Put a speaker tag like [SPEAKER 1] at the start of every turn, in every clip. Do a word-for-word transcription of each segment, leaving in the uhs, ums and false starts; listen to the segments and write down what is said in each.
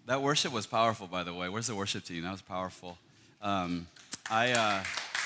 [SPEAKER 1] That worship was powerful, by the way. Where's the worship team? That was powerful. Um, I uh,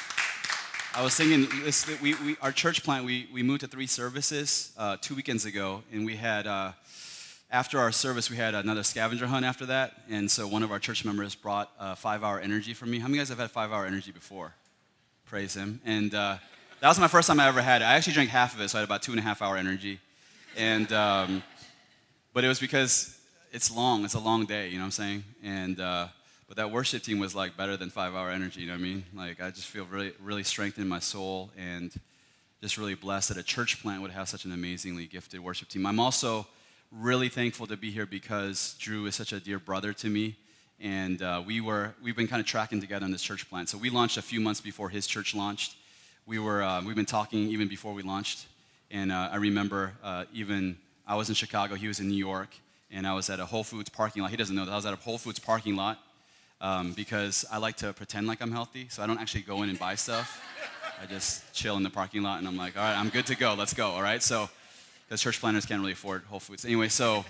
[SPEAKER 1] I was thinking, this, we, we our church plant, we, we moved to three services uh, two weekends ago, and we had, uh, after our service, we had another scavenger hunt after that, and so one of our church members brought uh, five-hour energy for me. How many of you guys have had five-hour energy before? Praise him. And uh, that was my first time I ever had it. I actually drank half of it, so I had about two and a half hour energy. And, um, but it was because it's long. It's a long day, you know what I'm saying? And, uh, but that worship team was like better than five hour energy, you know what I mean? Like I just feel really, really strengthened in my soul and just really blessed that a church plant would have such an amazingly gifted worship team. I'm also really thankful to be here because Drew is such a dear brother to me. And uh, we were, we've been kind of tracking together on this church plant. So we launched a few months before his church launched. We were, uh, we've been talking even before we launched. And uh, I remember uh, even, I was in Chicago, he was in New York. And I was at a Whole Foods parking lot. He doesn't know that. I was at a Whole Foods parking lot um, because I like to pretend like I'm healthy, so I don't actually go in and buy stuff. I just chill in the parking lot, and I'm like, all right, I'm good to go. Let's go, all right? So, because church planners can't really afford Whole Foods. Anyway, so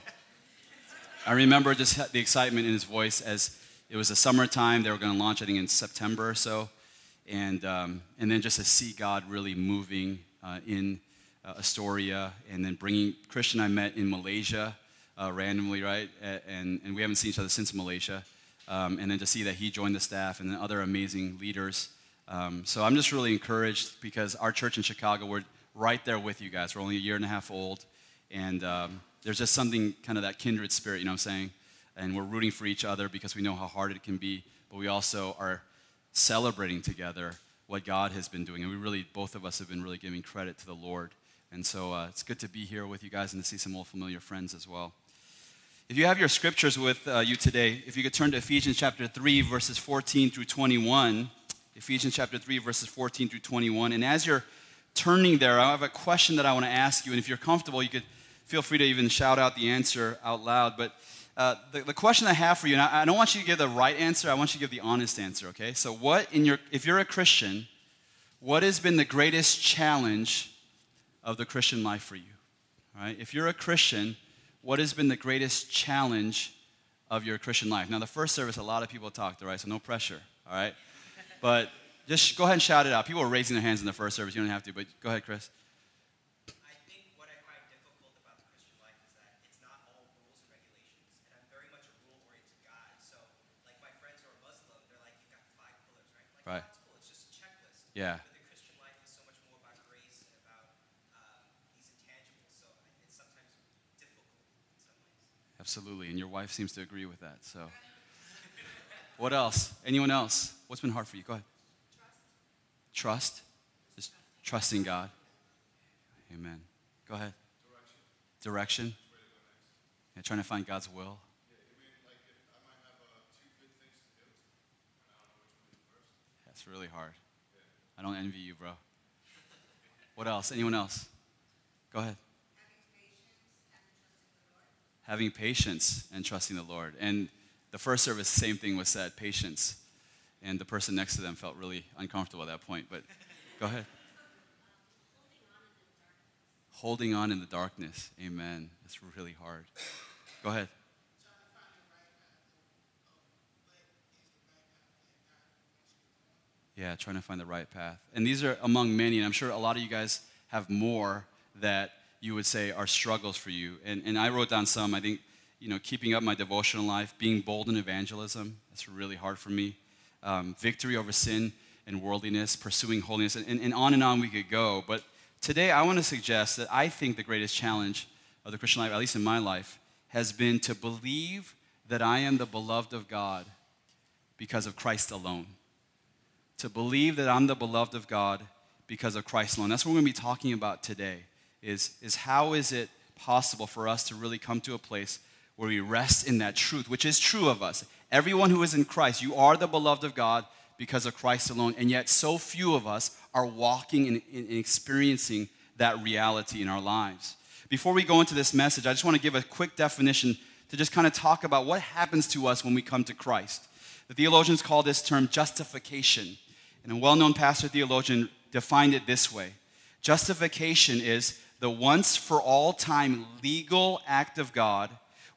[SPEAKER 1] I remember just the excitement in his voice as it was the summertime. They were going to launch, I think, in September or so. And, um, and then just to see God really moving uh, in uh, Astoria and then bringing, Christian I met in Malaysia. Uh, randomly, right? And, and we haven't seen each other since Malaysia. Um, and then to see that he joined the staff and then other amazing leaders. Um, so I'm just really encouraged because our church in Chicago, we're right there with you guys. We're only a year and a half old. And um, there's just something, kind of that kindred spirit, you know what I'm saying? And we're rooting for each other because we know how hard it can be. But we also are celebrating together what God has been doing. And we really, both of us have been really giving credit to the Lord. And so uh, it's good to be here with you guys and to see some old familiar friends as well. If you have your scriptures with uh, you today, if you could turn to Ephesians chapter three, verses fourteen through twenty-one. Ephesians chapter three, verses fourteen through twenty-one. And as you're turning there, I have a question that I want to ask you. And if you're comfortable, you could feel free to even shout out the answer out loud. But uh, the, the question I have for you, and I, I don't want you to give the right answer. I want you to give the honest answer, okay? So what in your, if you're a Christian, what has been the greatest challenge of the Christian life for you? All right? If you're a Christian, what has been the greatest challenge of your Christian life? Now, the first service, a lot of people talked, all right, so no pressure, all right? But just go ahead and shout it out. People were raising their hands in the first service. You don't have to, but go ahead, Chris.
[SPEAKER 2] I think what I find difficult about the Christian life is that it's not all rules and regulations, and I'm very much a rule-oriented guy. So, like my friends who are Muslim, they're like, you've got five pillars, right? Like,
[SPEAKER 1] right.
[SPEAKER 2] that's cool. It's just a checklist.
[SPEAKER 1] Yeah.
[SPEAKER 2] But the Christian life is so much more about grace and about um, these intangibles. So it's sometimes difficult in some ways.
[SPEAKER 1] Absolutely, and your wife seems to agree with that. So, what else? Anyone else? What's been hard for you? Go ahead. Trust. Trust. Just trusting God. Amen. Go ahead. Direction. Direction. Yeah, trying to find God's will. That's really hard. I don't envy you, bro. What else? Anyone else? Go ahead. Having patience and trusting the Lord. And the first service, same thing was said, patience. And the person next to them felt really uncomfortable at that point. But go ahead. Holding on in the darkness. Amen. That's really hard. Go ahead. Yeah, trying to find the right path. And these are among many, and I'm sure a lot of you guys have more that you would say are struggles for you. And, and I wrote down some. I think, you know, keeping up my devotional life, being bold in evangelism, that's really hard for me. Um, victory over sin and worldliness, pursuing holiness, and, and, and on and on we could go. But today I want to suggest that I think the greatest challenge of the Christian life, at least in my life, has been to believe that I am the beloved of God because of Christ alone. To believe that I'm the beloved of God because of Christ alone. That's what we're going to be talking about today. Is, is how is it possible for us to really come to a place where we rest in that truth, which is true of us. Everyone who is in Christ, you are the beloved of God because of Christ alone, and yet so few of us are walking and, and experiencing that reality in our lives. Before we go into this message, I just want to give a quick definition to just kind of talk about what happens to us when we come to Christ. The theologians call this term justification, and a well-known pastor theologian defined it this way. Justification is the once for all time legal act of God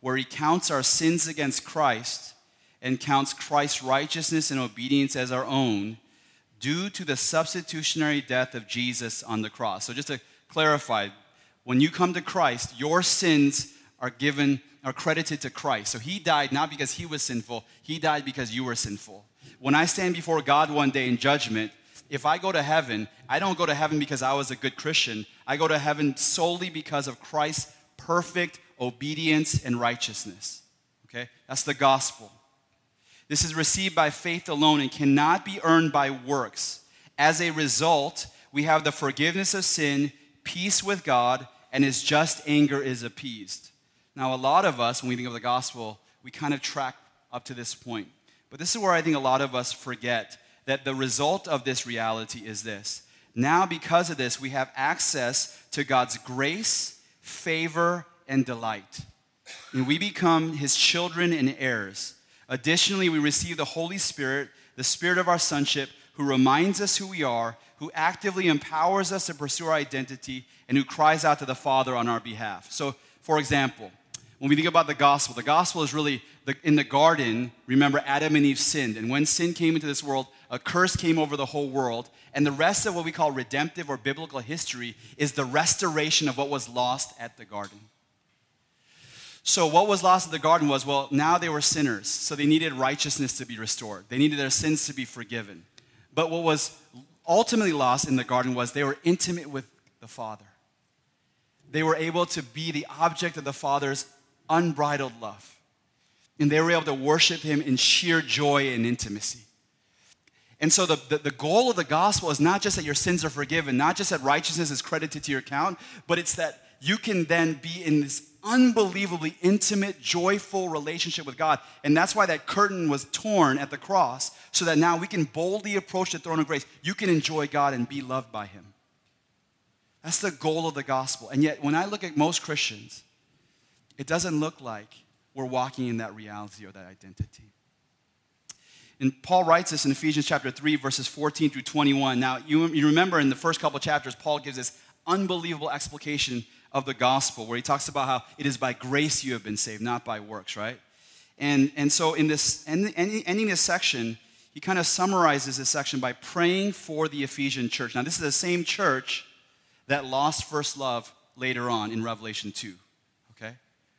[SPEAKER 1] where he counts our sins against Christ and counts Christ's righteousness and obedience as our own due to the substitutionary death of Jesus on the cross. So just to clarify, when you come to Christ, your sins are given, are credited to Christ. So he died not because he was sinful, he died because you were sinful. When I stand before God one day in judgment, if I go to heaven, I don't go to heaven because I was a good Christian. I go to heaven solely because of Christ's perfect obedience and righteousness. Okay? That's the gospel. This is received by faith alone and cannot be earned by works. As a result, we have the forgiveness of sin, peace with God, and his just anger is appeased. Now, a lot of us, when we think of the gospel, we kind of track up to this point. But this is where I think a lot of us forget that the result of this reality is this. Now, because of this, we have access to God's grace, favor, and delight. And we become his children and heirs. Additionally, we receive the Holy Spirit, the Spirit of our sonship, who reminds us who we are, who actively empowers us to pursue our identity, and who cries out to the Father on our behalf. So, for example, when we think about the gospel, the gospel is really, the, in the garden, remember Adam and Eve sinned. And when sin came into this world, a curse came over the whole world. And the rest of what we call redemptive or biblical history is the restoration of what was lost at the garden. So what was lost at the garden was, well, now they were sinners. So they needed righteousness to be restored. They needed their sins to be forgiven. But what was ultimately lost in the garden was they were intimate with the Father. They were able to be the object of the Father's unbridled love. And they were able to worship him in sheer joy and intimacy. And so the, the, the goal of the gospel is not just that your sins are forgiven, not just that righteousness is credited to your account, but it's that you can then be in this unbelievably intimate, joyful relationship with God. And that's why that curtain was torn at the cross, so that now we can boldly approach the throne of grace. You can enjoy God and be loved by him. That's the goal of the gospel. And yet, when I look at most Christians, it doesn't look like we're walking in that reality or that identity. And Paul writes this in Ephesians chapter three, verses fourteen through twenty-one. Now, you, you remember in the first couple chapters, Paul gives this unbelievable explication of the gospel, where he talks about how it is by grace you have been saved, not by works, right? And, and so in this, ending, ending this section, he kind of summarizes this section by praying for the Ephesian church. Now, this is the same church that lost first love later on in Revelation two, okay?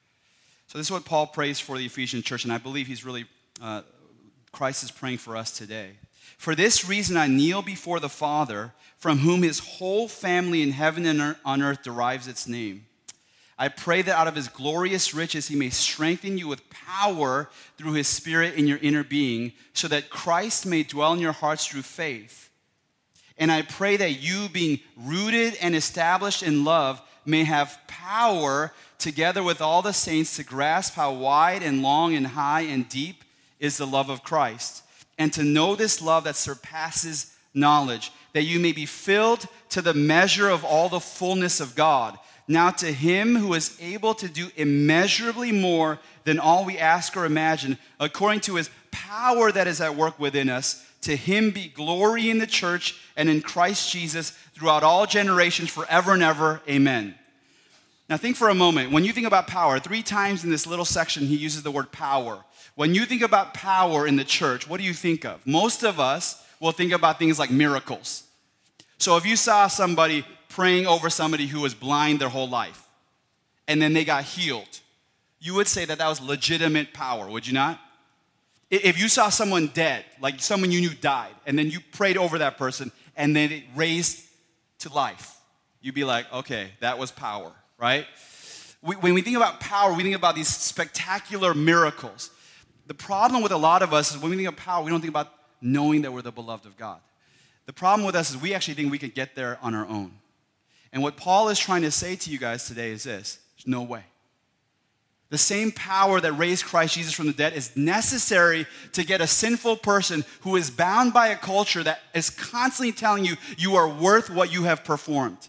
[SPEAKER 1] So this is what Paul prays for the Ephesian church, and I believe he's really, uh, Christ is praying for us today. For this reason I kneel before the Father, from whom his whole family in heaven and on earth derives its name. I pray that out of his glorious riches he may strengthen you with power through his Spirit in your inner being, so that Christ may dwell in your hearts through faith. And I pray that you, being rooted and established in love, may have power together with all the saints to grasp how wide and long and high and deep is the love of Christ, and to know this love that surpasses knowledge, that you may be filled to the measure of all the fullness of God. Now to him who is able to do immeasurably more than all we ask or imagine, according to his power that is at work within us, to him be glory in the church and in Christ Jesus throughout all generations, forever and ever. Amen. Now think for a moment. When you think about power, three times in this little section he uses the word power. When you think about power in the church, what do you think of? Most of us will think about things like miracles. So if you saw somebody praying over somebody who was blind their whole life, and then they got healed, you would say that that was legitimate power, would you not? If you saw someone dead, like someone you knew died, and then you prayed over that person, and then it raised to life, you'd be like, okay, that was power, right? When we think about power, we think about these spectacular miracles. The problem with a lot of us is when we think of power, we don't think about knowing that we're the beloved of God. The problem with us is we actually think we could get there on our own. And what Paul is trying to say to you guys today is this: there's no way. The same power that raised Christ Jesus from the dead is necessary to get a sinful person who is bound by a culture that is constantly telling you you are worth what you have performed.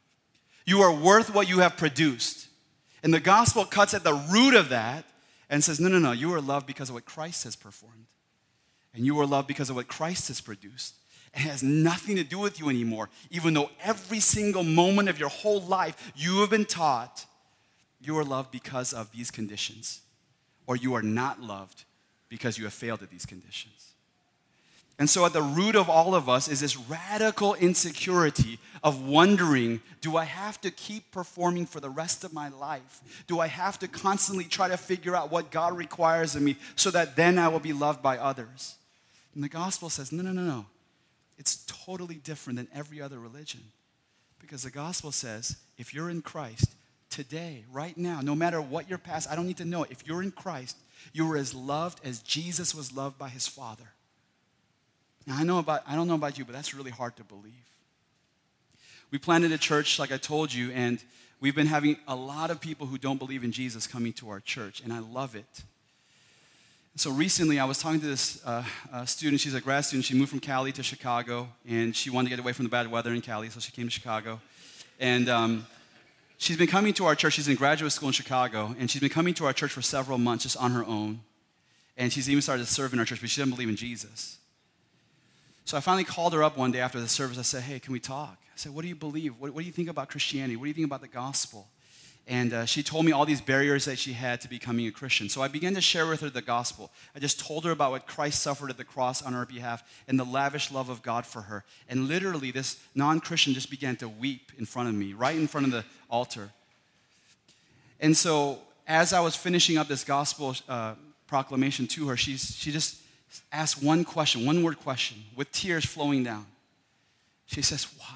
[SPEAKER 1] You are worth what you have produced. And the gospel cuts at the root of that and says, no, no, no, you are loved because of what Christ has performed. And you are loved because of what Christ has produced. It has nothing to do with you anymore, even though every single moment of your whole life you have been taught you are loved because of these conditions, or you are not loved because you have failed at these conditions. And so at the root of all of us is this radical insecurity of wondering, do I have to keep performing for the rest of my life? Do I have to constantly try to figure out what God requires of me so that then I will be loved by others? And the gospel says, no, no, no, no. It's totally different than every other religion. Because the gospel says, if you're in Christ, today, right now, no matter what your past, I don't need to know it. If you're in Christ, you are as loved as Jesus was loved by his Father. Now, I know about, I don't know about you, but that's really hard to believe. We planted a church, like I told you, and we've been having a lot of people who don't believe in Jesus coming to our church, and I love it. So recently, I was talking to this uh, uh, student. She's a grad student. She moved from Cali to Chicago, and she wanted to get away from the bad weather in Cali, so she came to Chicago. And um, she's been coming to our church. She's in graduate school in Chicago, and she's been coming to our church for several months just on her own. And she's even started to serve in our church, but she doesn't believe in Jesus. So I finally called her up one day after the service. I said, hey, can we talk? I said, what do you believe? What, what do you think about Christianity? What do you think about the gospel? And uh, she told me all these barriers that she had to becoming a Christian. So I began to share with her the gospel. I just told her about what Christ suffered at the cross on her behalf and the lavish love of God for her. And literally, this non-Christian just began to weep in front of me, right in front of the altar. And so as I was finishing up this gospel uh, proclamation to her, she's, she just asked one question, one word question, with tears flowing down. She says, why?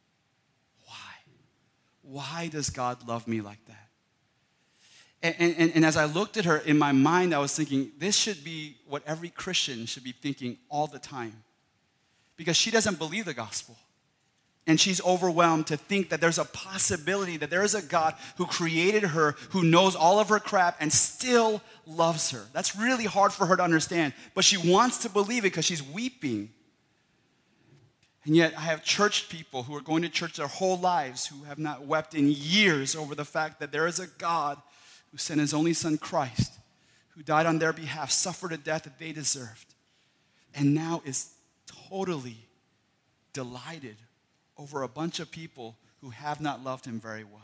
[SPEAKER 1] Why does God love me like that? And, and, and as I looked at her, in my mind, I was thinking, this should be what every Christian should be thinking all the time. Because she doesn't believe the gospel. And she's overwhelmed to think that there's a possibility that there is a God who created her, who knows all of her crap, and still loves her. That's really hard for her to understand. But she wants to believe it because she's weeping. And yet I have church people who are going to church their whole lives who have not wept in years over the fact that there is a God who sent his only son Christ, who died on their behalf, suffered a death that they deserved, and now is totally delighted over a bunch of people who have not loved him very well.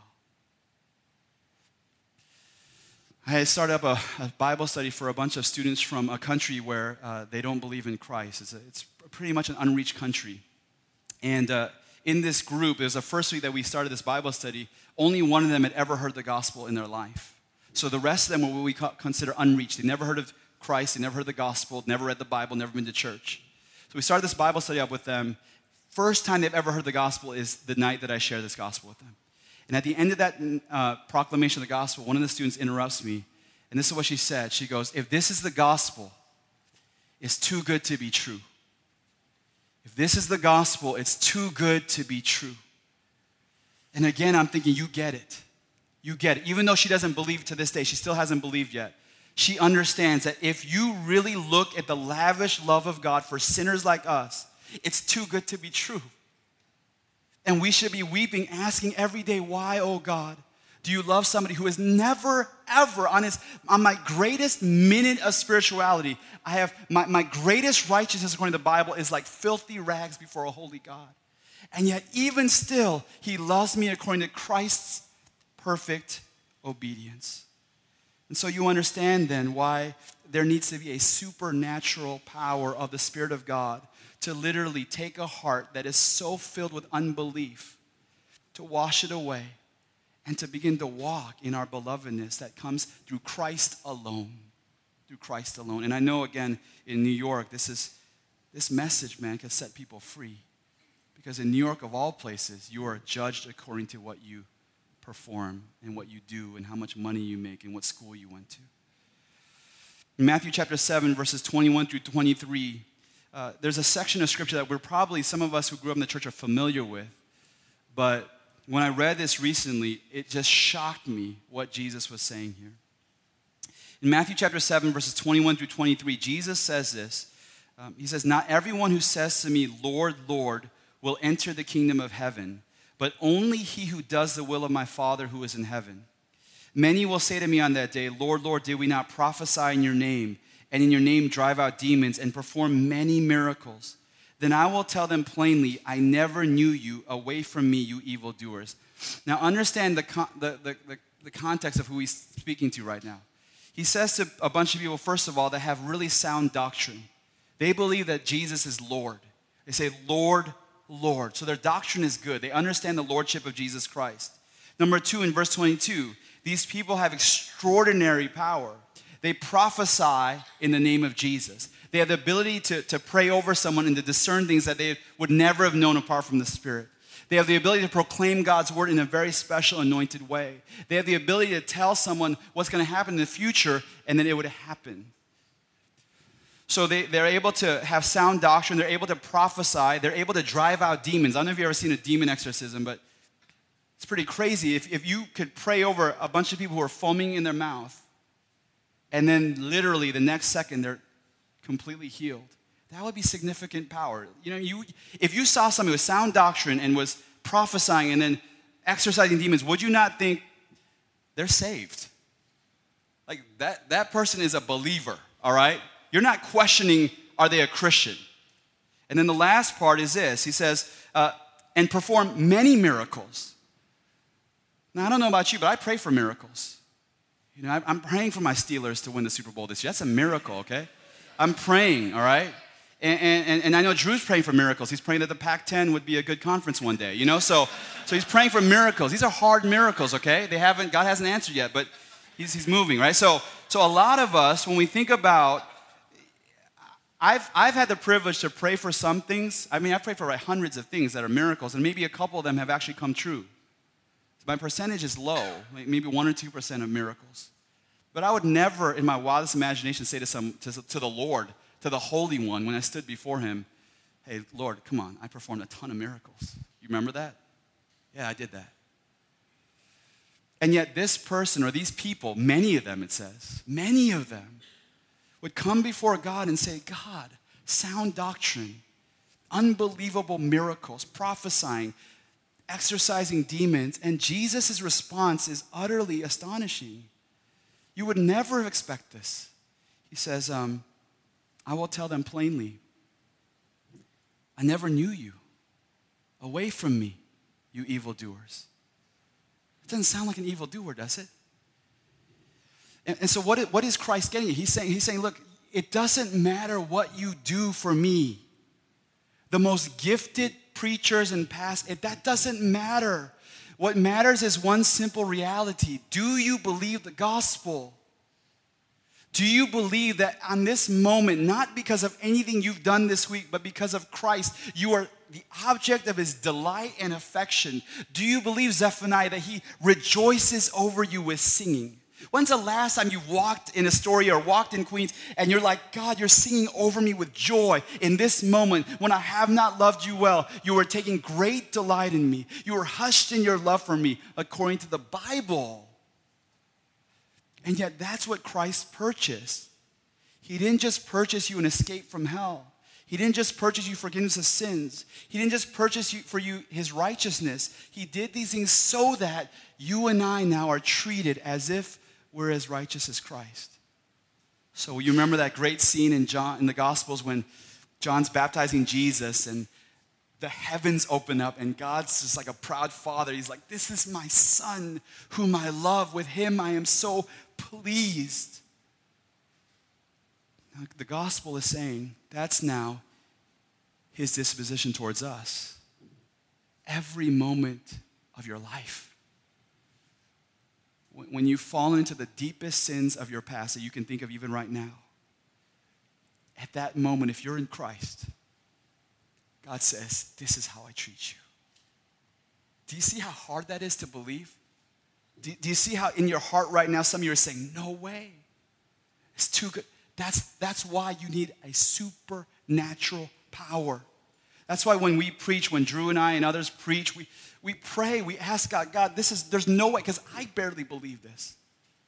[SPEAKER 1] I started up a, a Bible study for a bunch of students from a country where uh, they don't believe in Christ. It's, a, it's pretty much an unreached country. And uh, in this group, it was the first week that we started this Bible study, only one of them had ever heard the gospel in their life. So the rest of them were what we consider unreached. They never heard of Christ, they never heard the gospel, never read the Bible, never been to church. So we started this Bible study up with them. First time they've ever heard the gospel is the night that I share this gospel with them. And at the end of that uh, proclamation of the gospel, one of the students interrupts me, and this is what she said. She goes, if this is the gospel, it's too good to be true. If this is the gospel, it's too good to be true. And again, I'm thinking, you get it. You get it. Even though she doesn't believe to this day, she still hasn't believed yet. She understands that if you really look at the lavish love of God for sinners like us, it's too good to be true. And we should be weeping, asking every day, why, oh God, do you love somebody who has never, ever, on, his, on my greatest minute of spirituality, I have, my, my greatest righteousness according to the Bible is like filthy rags before a holy God. And yet, even still, he loves me according to Christ's perfect obedience. And so you understand then why there needs to be a supernatural power of the Spirit of God to literally take a heart that is so filled with unbelief, to wash it away, and to begin to walk in our belovedness that comes through Christ alone. Through Christ alone. And I know, again, in New York, this is this message, man, can set people free. Because in New York, of all places, you are judged according to what you perform and what you do and how much money you make and what school you went to. In Matthew chapter seven, verses twenty-one through twenty-three, uh, there's a section of scripture that we're probably, some of us who grew up in the church are familiar with. But when I read this recently, it just shocked me what Jesus was saying here. In Matthew chapter seven, verses twenty-one through twenty-three, Jesus says this. Um, he says, not everyone who says to me, Lord, Lord, will enter the kingdom of heaven, but only he who does the will of my Father who is in heaven. Many will say to me on that day, Lord, Lord, did we not prophesy in your name, and in your name drive out demons and perform many miracles? Then I will tell them plainly, I never knew you. Away from me, you evildoers. Now understand the, the, the, the the context of who he's speaking to right now. He says to a bunch of people, first of all, that have really sound doctrine. They believe that Jesus is Lord. They say, Lord, Lord. So their doctrine is good. They understand the lordship of Jesus Christ. Number two, in verse twenty-two, these people have extraordinary power. They prophesy in the name of Jesus. They have the ability to, to pray over someone and to discern things that they would never have known apart from the Spirit. They have the ability to proclaim God's word in a very special, anointed way. They have the ability to tell someone what's going to happen in the future, and then it would happen. So they, they're able to have sound doctrine. They're able to prophesy. They're able to drive out demons. I don't know if you've ever seen a demon exorcism, but it's pretty crazy. If, if you could pray over a bunch of people who are foaming in their mouth, and then literally the next second they're completely healed, that would be significant power. You know, you if you saw somebody with sound doctrine and was prophesying and then exorcising demons, would you not think they're saved? Like that, that person is a believer, all right? You're not questioning, are they a Christian? And then the last part is this. He says, uh, and perform many miracles. Now, I don't know about you, but I pray for miracles. You know, I'm praying for my Steelers to win the Super Bowl this year. That's a miracle, okay? I'm praying, all right? And, and, and I know Drew's praying for miracles. He's praying that the Pac ten would be a good conference one day, you know? So, so he's praying for miracles. These are hard miracles, okay? They haven't, God hasn't answered yet, but he's, he's moving, right? So, so a lot of us, when we think about, I've, I've had the privilege to pray for some things. I mean, I've prayed for like hundreds of things that are miracles, and maybe a couple of them have actually come true. My percentage is low, maybe one or two percent of miracles. But I would never, in my wildest imagination, say to some to, to the Lord, to the Holy One, when I stood before Him, "Hey, Lord, come on! I performed a ton of miracles. You remember that? Yeah, I did that." And yet, this person or these people, many of them, it says, many of them, would come before God and say, "God, sound doctrine, unbelievable miracles, prophesying, exorcising demons," and Jesus' response is utterly astonishing. You would never expect this. He says, um, I will tell them plainly, I never knew you. Away from me, you evildoers. It doesn't sound like an evildoer, does it? And, and so what, what is Christ getting at? He's saying, he's saying, look, it doesn't matter what you do for me. The most gifted preachers and pastors, that doesn't matter. What matters is one simple reality. Do you believe the gospel? Do you believe that on this moment, not because of anything you've done this week, but because of Christ, you are the object of His delight and affection? Do you believe, Zephaniah, that He rejoices over you with singing? When's the last time you walked in Astoria or walked in Queens and you're like, God, you're singing over me with joy in this moment when I have not loved you well. You are taking great delight in me. You are hushed in your love for me according to the Bible. And yet that's what Christ purchased. He didn't just purchase you an escape from hell. He didn't just purchase you forgiveness of sins. He didn't just purchase you for you His righteousness. He did these things so that you and I now are treated as if we're as righteous as Christ. So you remember that great scene in John in the Gospels when John's baptizing Jesus and the heavens open up and God's just like a proud father. He's like, this is my son whom I love. With him I am so pleased. Now, the gospel is saying that's now His disposition towards us. Every moment of your life. When you've fallen into the deepest sins of your past that you can think of even right now, at that moment, if you're in Christ, God says, this is how I treat you. Do you see how hard that is to believe? Do, do you see how in your heart right now some of you are saying, no way. It's too good. That's, that's why you need a supernatural power. That's why when we preach, when Drew and I and others preach, we, we pray, we ask God, God, this is, there's no way, because I barely believe this.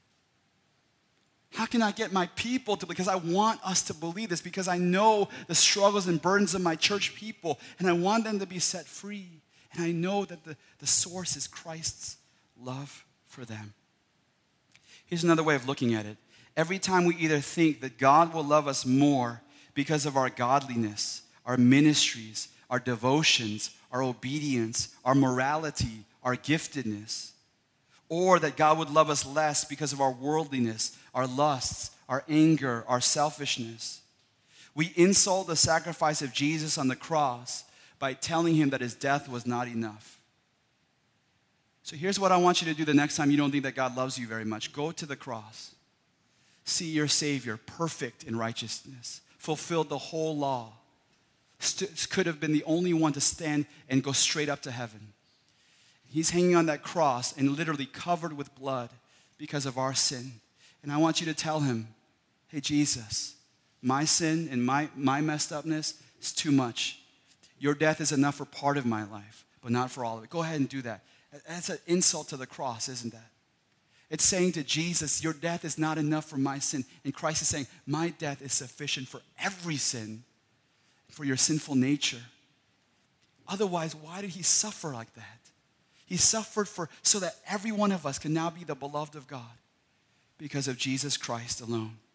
[SPEAKER 1] How can I get my people to, because I want us to believe this, because I know the struggles and burdens of my church people, and I want them to be set free. And I know that the, the source is Christ's love for them. Here's another way of looking at it. Every time we either think that God will love us more because of our godliness, our ministries, our devotions, our obedience, our morality, our giftedness, or that God would love us less because of our worldliness, our lusts, our anger, our selfishness. We insult the sacrifice of Jesus on the cross by telling him that his death was not enough. So here's what I want you to do the next time you don't think that God loves you very much. Go to the cross. See your Savior, perfect in righteousness, fulfilled the whole law, St- could have been the only one to stand and go straight up to heaven. He's hanging on that cross and literally covered with blood because of our sin. And I want you to tell him, hey, Jesus, my sin and my, my messed upness is too much. Your death is enough for part of my life, but not for all of it. Go ahead and do that. That's an insult to the cross, isn't that? It's saying to Jesus, your death is not enough for my sin. And Christ is saying, my death is sufficient for every sin, for your sinful nature. Otherwise, why did he suffer like that? He suffered for so that every one of us can now be the beloved of God because of Jesus Christ alone.